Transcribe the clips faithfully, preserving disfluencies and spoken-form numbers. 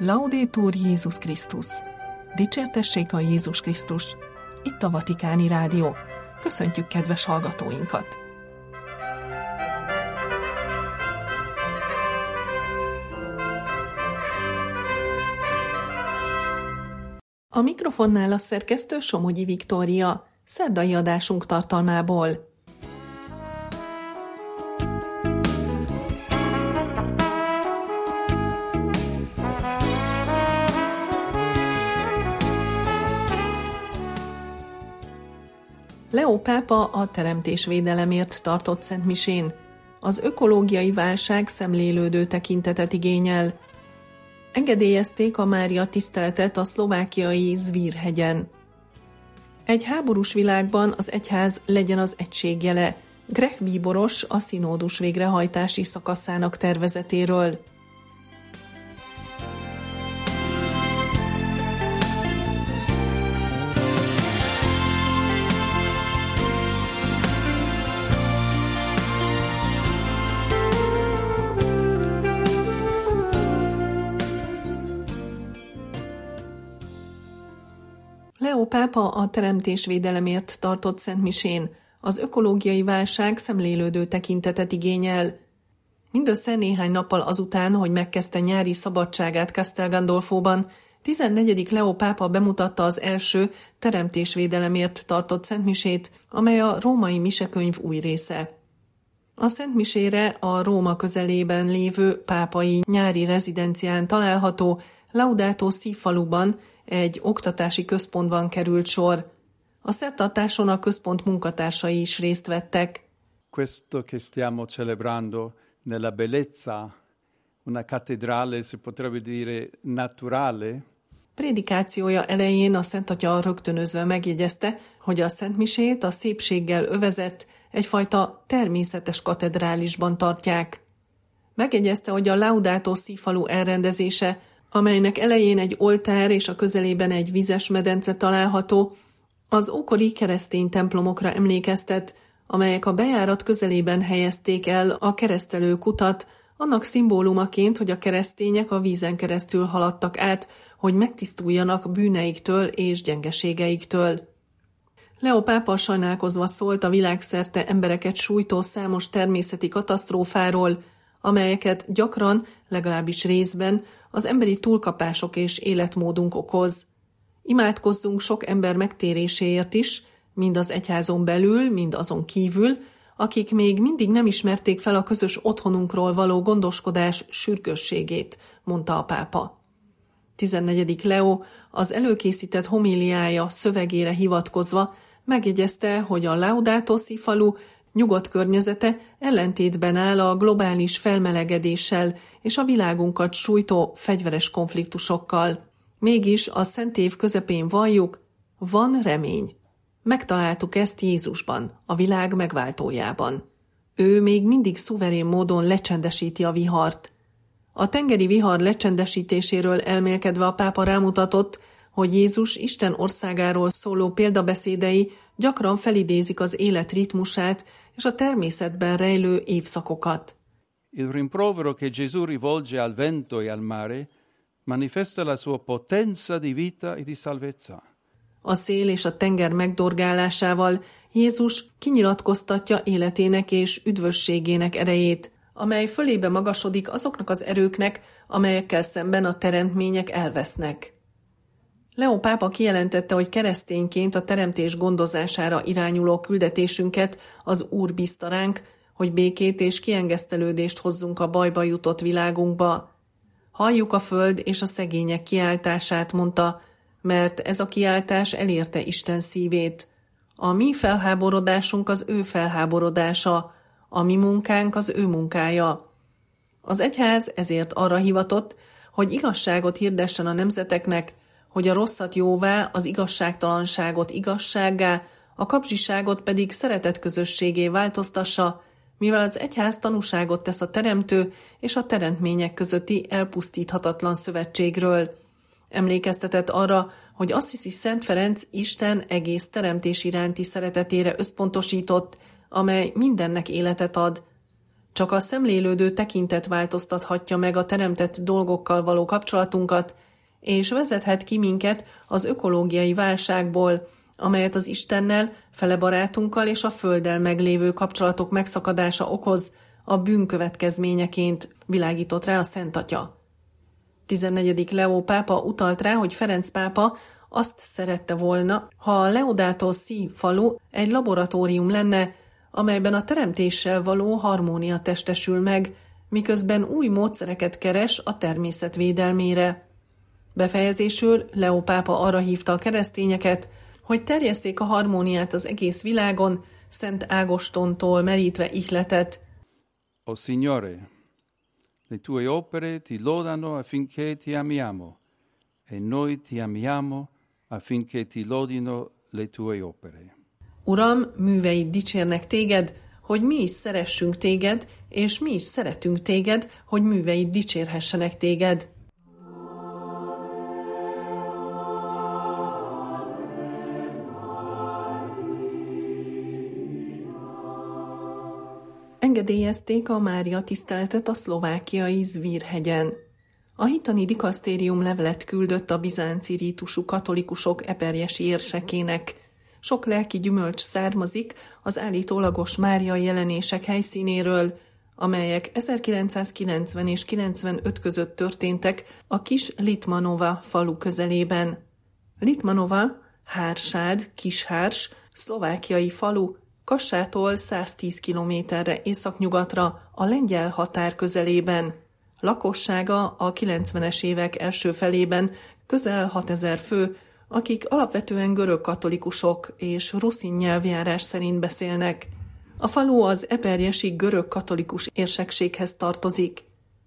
Laudetur Jézus Krisztus! Dicsértessék a Jézus Krisztus! Itt a Vatikáni Rádió. Köszöntjük kedves hallgatóinkat! A mikrofonnál a szerkesztő Somogyi Viktória, szerdai adásunk tartalmából. Leó pápa a teremtésvédelemért tartott szentmisén. Az ökológiai válság szemlélődő tekintetet igényel. Engedélyezték a Mária tiszteletet a szlovákiai Zvír-hegyen. Egy háborús világban az egyház legyen az egység jele. Grech bíboros a szinódus végrehajtási szakaszának tervezetéről. Leó pápa a teremtésvédelemért tartott szentmisén. Az ökológiai válság szemlélődő tekintetet igényel. Mindössze néhány nappal azután, hogy megkezdte nyári szabadságát Castel Gandolfóban, tizennegyedik Leó pápa bemutatta az első teremtésvédelemért tartott szentmisét, amely a római misekönyv új része. A szentmisére a Róma közelében lévő pápai nyári rezidencián található Laudato Si faluban, egy oktatási központban került sor. A szertartáson a központ munkatársai is részt vettek. Questo che stiamo celebrando nella bellezza, una cattedrale, si potrebbe dire naturale. Prédikációja elején a Szent Atya rögtönözve megjegyezte, hogy a szentmisét a szépséggel övezett, egyfajta természetes katedrálisban tartják. Megjegyezte, hogy a Laudato Si falu elrendezése, amelynek elején egy oltár és a közelében egy vizes medence található, az ókori keresztény templomokra emlékeztet, amelyek a bejárat közelében helyezték el a keresztelő kutat, annak szimbólumaként, hogy a keresztények a vízen keresztül haladtak át, hogy megtisztuljanak bűneiktől és gyengeségeiktől. Leó pápa sajnálkozva szólt a világszerte embereket sújtó számos természeti katasztrófáról, amelyeket gyakran, legalábbis részben, az emberi túlkapások és életmódunk okoz. Imádkozzunk sok ember megtéréséért is, mind az egyházon belül, mind azon kívül, akik még mindig nem ismerték fel a közös otthonunkról való gondoskodás sürgősségét, mondta a pápa. tizennegyedik Leó az előkészített homíliája szövegére hivatkozva megjegyezte, hogy a Laudato Si falu nyugodt környezete ellentétben áll a globális felmelegedéssel és a világunkat sújtó fegyveres konfliktusokkal. Mégis a szent év közepén valljuk, van remény. Megtaláltuk ezt Jézusban, a világ megváltójában. Ő még mindig szuverén módon lecsendesíti a vihart. A tengeri vihar lecsendesítéséről elmélkedve a pápa rámutatott, hogy Jézus Isten országáról szóló példabeszédei gyakran felidézik az élet ritmusát és a természetben rejlő évszakokat. Il rimprovero che Gesù rivolge al vento e al mare manifesta la sua potenza di vita e di salvezza. A szél és a tenger megdorgálásával Jézus kinyilatkoztatja életének és üdvösségének erejét, amely fölébe magasodik azoknak az erőknek, amelyekkel szemben a teremtmények elvesznek. Leó pápa kijelentette, hogy keresztényként a teremtés gondozására irányuló küldetésünket az Úr bízta ránk, hogy békét és kiengesztelődést hozzunk a bajba jutott világunkba. Halljuk a föld és a szegények kiáltását, mondta, mert ez a kiáltás elérte Isten szívét. A mi felháborodásunk az ő felháborodása, a mi munkánk az ő munkája. Az egyház ezért arra hivatott, hogy igazságot hirdessen a nemzeteknek, hogy a rosszat jóvá, az igazságtalanságot igazsággá, a kapzsiságot pedig szeretet közösségé változtassa, mivel az egyház tanúságot tesz a teremtő és a teremtmények közötti elpusztíthatatlan szövetségről. Emlékeztetett arra, hogy Assisi Szent Ferenc Isten egész teremtés iránti szeretetére összpontosított, amely mindennek életet ad. Csak a szemlélődő tekintet változtathatja meg a teremtett dolgokkal való kapcsolatunkat, és vezethet ki minket az ökológiai válságból, amelyet az Istennel, fele barátunkkal és a Földdel meglévő kapcsolatok megszakadása okoz, a bűn következményeként világított rá a Szent Atya. tizennegyedik Leó pápa utalt rá, hogy Ferenc pápa azt szerette volna, ha a Laudato Si falu egy laboratórium lenne, amelyben a teremtéssel való harmónia testesül meg, miközben új módszereket keres a természet védelmére. Befejezésül Leó pápa arra hívta a keresztényeket, hogy terjesszék a harmóniát az egész világon, Szent Ágostontól merítve ihletet. O Signore, le tue opere ti lodano affinché ti amiamo, e noi ti amiamo affinché ti lodino le tue opere. Uram, műveid dicsérnek téged, hogy mi is szeressünk téged, és mi is szeretünk téged, hogy műveid dicsérhessenek téged. Engedélyezték a Mária tiszteletet a szlovákiai Zvír-hegyen. A hittani dikasztérium levelet küldött a bizánci rítusú katolikusok eperjesi érsekének. Sok lelki gyümölcs származik az állítólagos Mária jelenések helyszínéről, amelyek ezerkilencszázkilencven és kilencvenöt között történtek a kis Litmanova falu közelében. Litmanova, Hársád, Kishárs, szlovákiai falu, Kassától száztíz kilométerre északnyugatra a lengyel határ közelében. Lakossága a kilencvenes évek első felében közel hatezer fő, akik alapvetően görög katolikusok és ruszin nyelvjárás szerint beszélnek. A falu az eperjesi görög katolikus érsekséghez tartozik.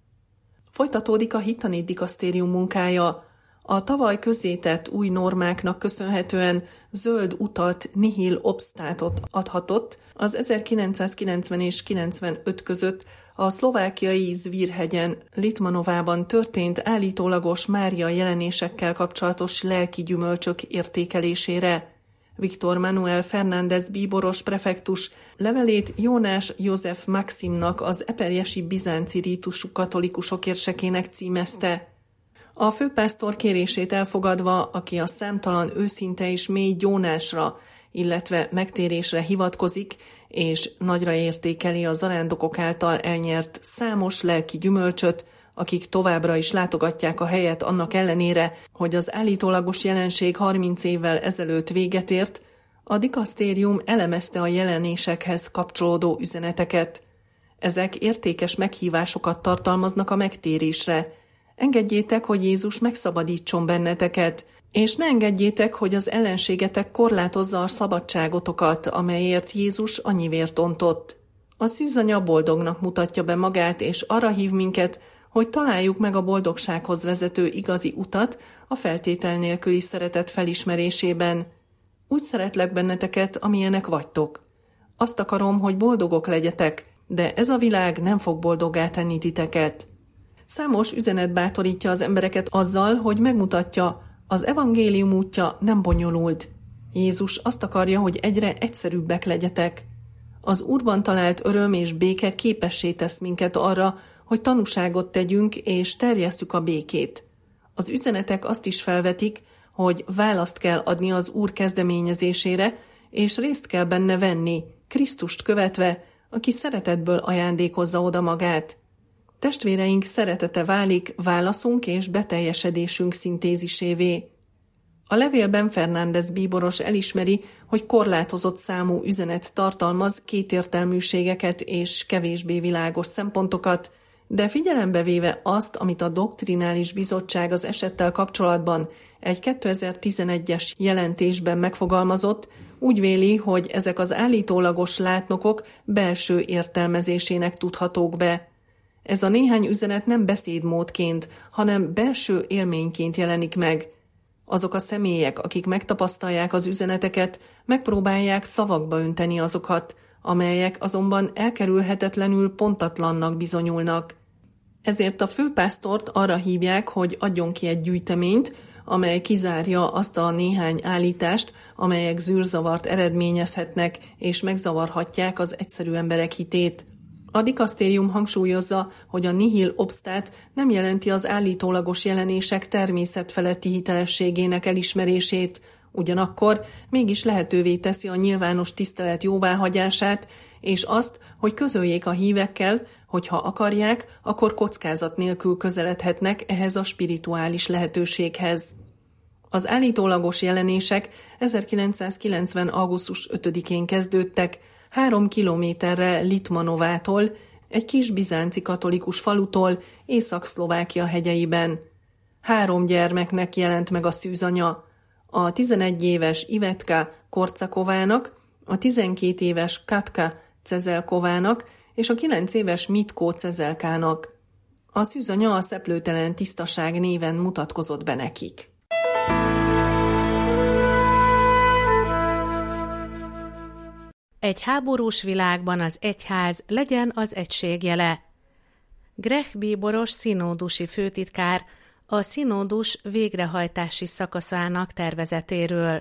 Folytatódik a hittani dikasztérium munkája. A tavaly közzétett új normáknak köszönhetően zöld utat, nihil obstátot adhatott az ezerkilencszázkilencven és kilencvenöt között a szlovákiai Zvír-hegyen, Litmanovában történt állítólagos Mária jelenésekkel kapcsolatos lelki gyümölcsök értékelésére. Viktor Manuel Fernández bíboros prefektus levelét Jónás József Maximnak, az eperjesi bizánci rítusú katolikusok érsekének címezte. A főpásztor kérését elfogadva, aki a számtalan őszinte és mély gyónásra, illetve megtérésre hivatkozik, és nagyra értékeli a zarándokok által elnyert számos lelki gyümölcsöt, akik továbbra is látogatják a helyet annak ellenére, hogy az állítólagos jelenség harminc évvel ezelőtt véget ért, a dikasztérium elemezte a jelenésekhez kapcsolódó üzeneteket. Ezek értékes meghívásokat tartalmaznak a megtérésre. Engedjétek, hogy Jézus megszabadítson benneteket, és ne engedjétek, hogy az ellenségetek korlátozza a szabadságotokat, amelyért Jézus annyi vért ontott. A szűzanya boldognak mutatja be magát, és arra hív minket, hogy találjuk meg a boldogsághoz vezető igazi utat a feltétel nélküli szeretet felismerésében. Úgy szeretlek benneteket, amilyenek vagytok. Azt akarom, hogy boldogok legyetek, de ez a világ nem fog boldoggá tenni titeket. Számos üzenet bátorítja az embereket azzal, hogy megmutatja, az evangélium útja nem bonyolult. Jézus azt akarja, hogy egyre egyszerűbbek legyetek. Az Úrban talált öröm és béke képessé tesz minket arra, hogy tanúságot tegyünk és terjesszük a békét. Az üzenetek azt is felvetik, hogy választ kell adni az Úr kezdeményezésére, és részt kell benne venni, Krisztust követve, aki szeretetből ajándékozza oda magát. Testvéreink szeretete válik válaszunk és beteljesedésünk szintézisévé. A levélben Fernández bíboros elismeri, hogy korlátozott számú üzenet tartalmaz kétértelműségeket és kevésbé világos szempontokat, de figyelembe véve azt, amit a Doktrinális Bizottság az esettel kapcsolatban egy kétezer-tizenegyes jelentésben megfogalmazott, úgy véli, hogy ezek az állítólagos látnokok belső értelmezésének tudhatók be. Ez a néhány üzenet nem beszédmódként, hanem belső élményként jelenik meg. Azok a személyek, akik megtapasztalják az üzeneteket, megpróbálják szavakba önteni azokat, amelyek azonban elkerülhetetlenül pontatlannak bizonyulnak. Ezért a főpásztort arra hívják, hogy adjon ki egy gyűjteményt, amely kizárja azt a néhány állítást, amelyek zűrzavart eredményezhetnek és megzavarhatják az egyszerű emberek hitét. A dikasztérium hangsúlyozza, hogy a nihil obstat nem jelenti az állítólagos jelenések természetfeletti hitelességének elismerését, ugyanakkor mégis lehetővé teszi a nyilvános tisztelet jóváhagyását, és azt, hogy közöljék a hívekkel, hogy ha akarják, akkor kockázat nélkül közeledhetnek ehhez a spirituális lehetőséghez. Az állítólagos jelenések ezerkilencszázkilencven. augusztus ötödikén kezdődtek, három kilométerre Litmanovától, egy kis bizánci katolikus falutól, Észak-Szlovákia hegyeiben. Három gyermeknek jelent meg a szűzanya, a tizenegy éves Ivetka Korcakovának, a tizenkét éves Katka Cezelkovának és a kilenc éves Mitko Cezelkának. A szűzanya a szeplőtelen tisztaság néven mutatkozott be nekik. Egy háborús világban az egyház legyen az egység jele. Grech bíboros színódusi főtitkár a színódus végrehajtási szakaszának tervezetéről.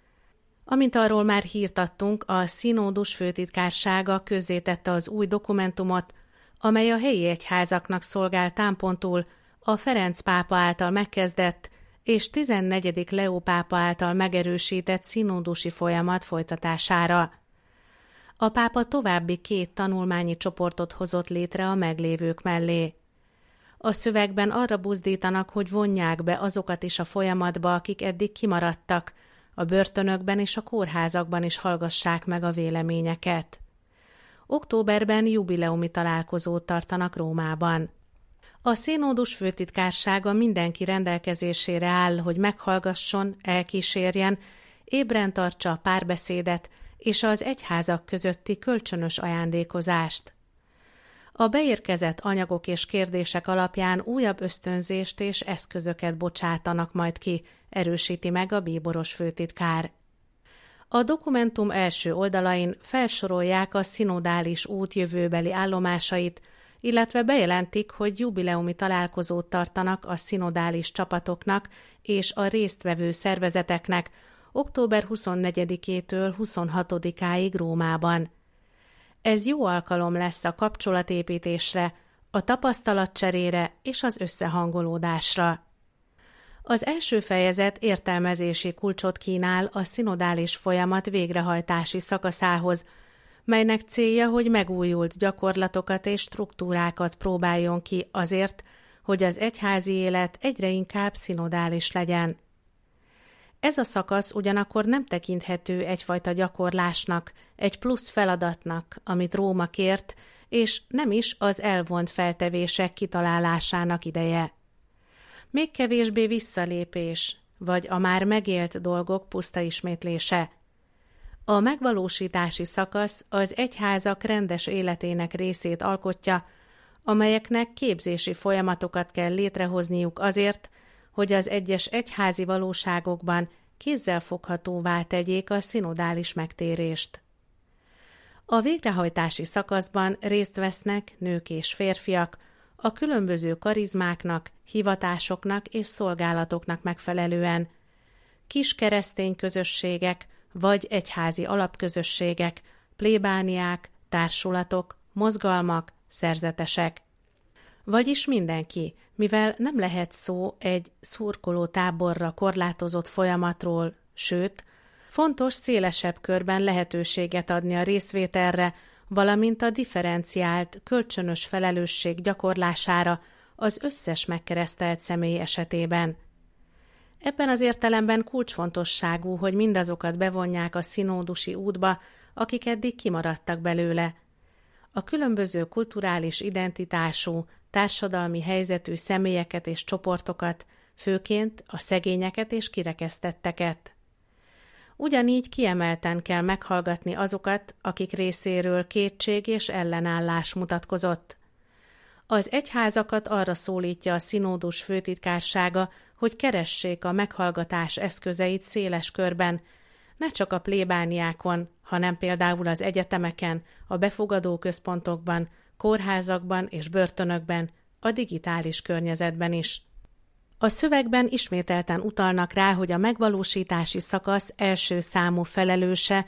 Amint arról már hírt adtunk, a színódus főtitkársága közzétette az új dokumentumot, amely a helyi egyházaknak szolgál támpontul a Ferenc pápa által megkezdett és tizennegyedik Leó pápa által megerősített színódusi folyamat folytatására. A pápa további két tanulmányi csoportot hozott létre a meglévők mellé. A szövegben arra buzdítanak, hogy vonják be azokat is a folyamatba, akik eddig kimaradtak, a börtönökben és a kórházakban is hallgassák meg a véleményeket. Októberben jubileumi találkozót tartanak Rómában. A színódus főtitkársága mindenki rendelkezésére áll, hogy meghallgasson, elkísérjen, ébren tartsa a párbeszédet és az egyházak közötti kölcsönös ajándékozást. A beérkezett anyagok és kérdések alapján újabb ösztönzést és eszközöket bocsátanak majd ki, erősíti meg a bíboros főtitkár. A dokumentum első oldalain felsorolják a szinodális út jövőbeli állomásait, illetve bejelentik, hogy jubileumi találkozót tartanak a szinodális csapatoknak és a résztvevő szervezeteknek október huszonnegyedikétől huszonhatodikáig Rómában. Ez jó alkalom lesz a kapcsolatépítésre, a tapasztalatcserére és az összehangolódásra. Az első fejezet értelmezési kulcsot kínál a szinodális folyamat végrehajtási szakaszához, melynek célja, hogy megújult gyakorlatokat és struktúrákat próbáljon ki azért, hogy az egyházi élet egyre inkább szinodális legyen. Ez a szakasz ugyanakkor nem tekinthető egyfajta gyakorlásnak, egy plusz feladatnak, amit Róma kért, és nem is az elvont feltevések kitalálásának ideje. Még kevésbé visszalépés, vagy a már megélt dolgok puszta ismétlése. A megvalósítási szakasz az egyházak rendes életének részét alkotja, amelyeknek képzési folyamatokat kell létrehozniuk azért, hogy az egyes egyházi valóságokban kézzelfoghatóvá tegyék a szinodális megtérést. A végrehajtási szakaszban részt vesznek nők és férfiak, a különböző karizmáknak, hivatásoknak és szolgálatoknak megfelelően, kis keresztény közösségek vagy egyházi alapközösségek, plébániák, társulatok, mozgalmak, szerzetesek. Vagyis mindenki, mivel nem lehet szó egy szurkoló táborra korlátozott folyamatról, sőt, fontos szélesebb körben lehetőséget adni a részvételre, valamint a differenciált, kölcsönös felelősség gyakorlására az összes megkeresztelt személy esetében. Ebben az értelemben kulcsfontosságú, hogy mindazokat bevonják a színódusi útba, akik eddig kimaradtak belőle. A különböző kulturális identitású, társadalmi helyzetű személyeket és csoportokat, főként a szegényeket és kirekesztetteket. Ugyanígy kiemelten kell meghallgatni azokat, akik részéről kétség és ellenállás mutatkozott. Az egyházakat arra szólítja a színódus főtitkársága, hogy keressék a meghallgatás eszközeit széles körben, ne csak a plébániákon, hanem például az egyetemeken, a befogadó központokban, kórházakban és börtönökben, a digitális környezetben is. A szövegben ismételten utalnak rá, hogy a megvalósítási szakasz első számú felelőse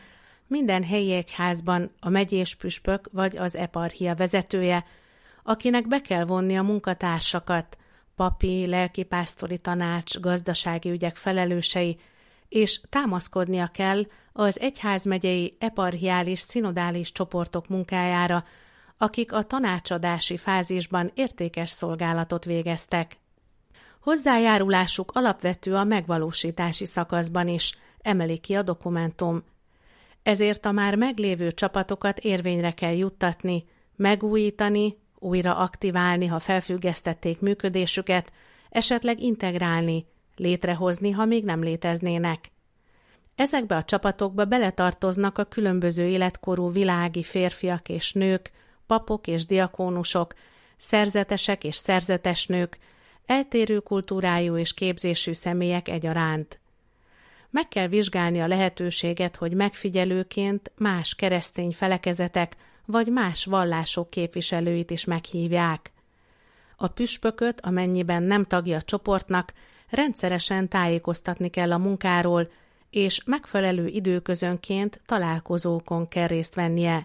minden helyi egyházban a megyés püspök vagy az eparchia vezetője, akinek be kell vonni a munkatársakat, papi, lelkipásztori tanács, gazdasági ügyek felelősei, és támaszkodnia kell az egyházmegyei eparchiális szinodális csoportok munkájára, akik a tanácsadási fázisban értékes szolgálatot végeztek. Hozzájárulásuk alapvető a megvalósítási szakaszban is, emeli ki a dokumentum. Ezért a már meglévő csapatokat érvényre kell juttatni, megújítani, újra aktiválni, ha felfüggesztették működésüket, esetleg integrálni, létrehozni, ha még nem léteznének. Ezekbe a csapatokba beletartoznak a különböző életkorú világi férfiak és nők, papok és diakónusok, szerzetesek és szerzetesnők, eltérő kultúrájú és képzésű személyek egyaránt. Meg kell vizsgálni a lehetőséget, hogy megfigyelőként más keresztény felekezetek vagy más vallások képviselőit is meghívják. A püspököt, amennyiben nem tagja a csoportnak, rendszeresen tájékoztatni kell a munkáról, és megfelelő időközönként találkozókon kell részt vennie.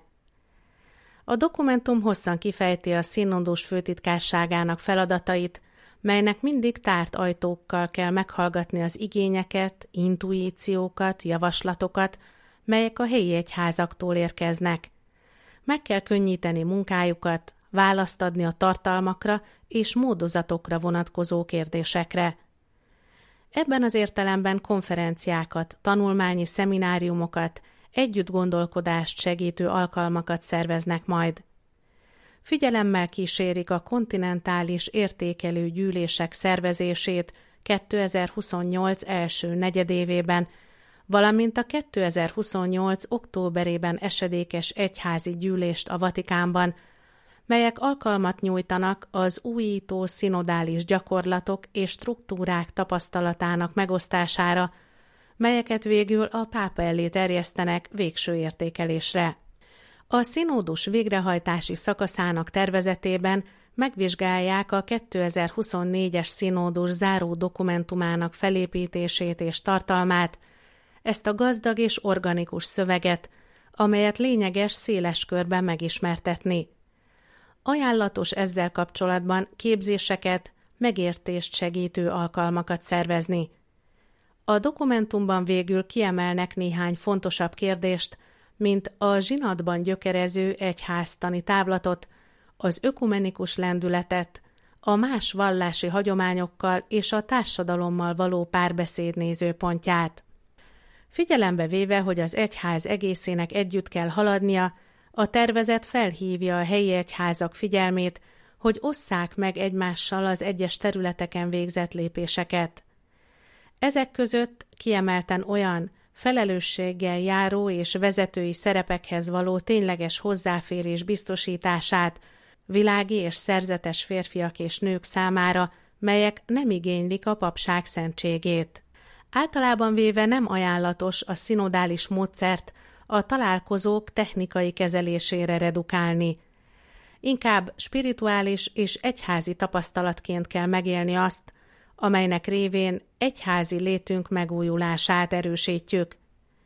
A dokumentum hosszan kifejti a színodus főtitkárságának feladatait, melynek mindig tárt ajtókkal kell meghallgatni az igényeket, intuíciókat, javaslatokat, melyek a helyi egyházaktól érkeznek. Meg kell könnyíteni munkájukat, választ adni a tartalmakra és módozatokra vonatkozó kérdésekre. Ebben az értelemben konferenciákat, tanulmányi szemináriumokat, együttgondolkodást segítő alkalmakat szerveznek majd. Figyelemmel kísérik a kontinentális értékelő gyűlések szervezését kétezer-huszonnyolc első negyedévében, valamint a kétezer-huszonnyolc októberében esedékes egyházi gyűlést a Vatikánban, melyek alkalmat nyújtanak az újító szinodális gyakorlatok és struktúrák tapasztalatának megosztására, melyeket végül a pápa elé terjesztenek végső értékelésre. A színódus végrehajtási szakaszának tervezetében megvizsgálják a kétezer-huszonnégyes színódus záró dokumentumának felépítését és tartalmát, ezt a gazdag és organikus szöveget, amelyet lényeges széles körben megismertetni. Ajánlatos ezzel kapcsolatban képzéseket, megértést segítő alkalmakat szervezni. A dokumentumban végül kiemelnek néhány fontosabb kérdést, mint a zsinatban gyökerező egyháztani távlatot, az ökumenikus lendületet, a más vallási hagyományokkal és a társadalommal való párbeszéd nézőpontját. Figyelembe véve, hogy az egyház egészének együtt kell haladnia, a tervezet felhívja a helyi egyházak figyelmét, hogy osszák meg egymással az egyes területeken végzett lépéseket. Ezek között kiemelten olyan, felelősséggel járó és vezetői szerepekhez való tényleges hozzáférés biztosítását világi és szerzetes férfiak és nők számára, melyek nem igénylik a papság szentségét. Általában véve nem ajánlatos a szinodális módszert a találkozók technikai kezelésére redukálni. Inkább spirituális és egyházi tapasztalatként kell megélni azt, amelynek révén egyházi létünk megújulását erősítjük.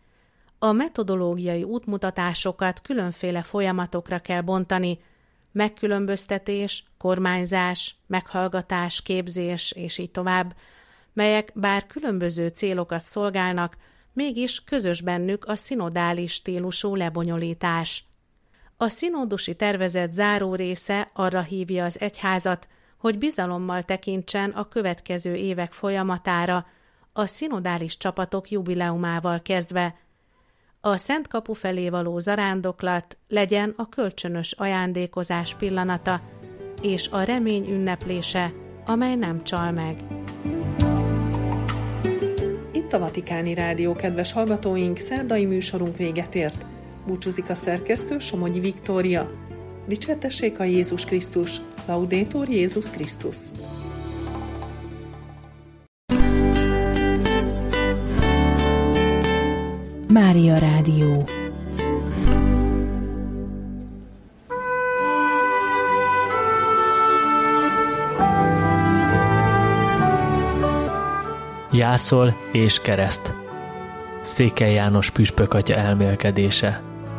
A metodológiai útmutatásokat különféle folyamatokra kell bontani, megkülönböztetés, kormányzás, meghallgatás, képzés és így tovább, melyek bár különböző célokat szolgálnak, mégis közös bennük a szinodális stílusú lebonyolítás. A színódusi tervezet záró része arra hívja az egyházat, hogy bizalommal tekintsen a következő évek folyamatára, a szinodális csapatok jubileumával kezdve. A Szent Kapu felé való zarándoklat legyen a kölcsönös ajándékozás pillanata, és a remény ünneplése, amely nem csal meg. Itt a Vatikáni Rádió, kedves hallgatóink, szerdai műsorunk véget ért. Búcsúzik a szerkesztő, Somogyi Viktória. Dicsértessék a Jézus Krisztus! Laudetur Jézus Krisztus! Mária Rádió. Jászol és kereszt. Székely János püspök atya elmélkedése.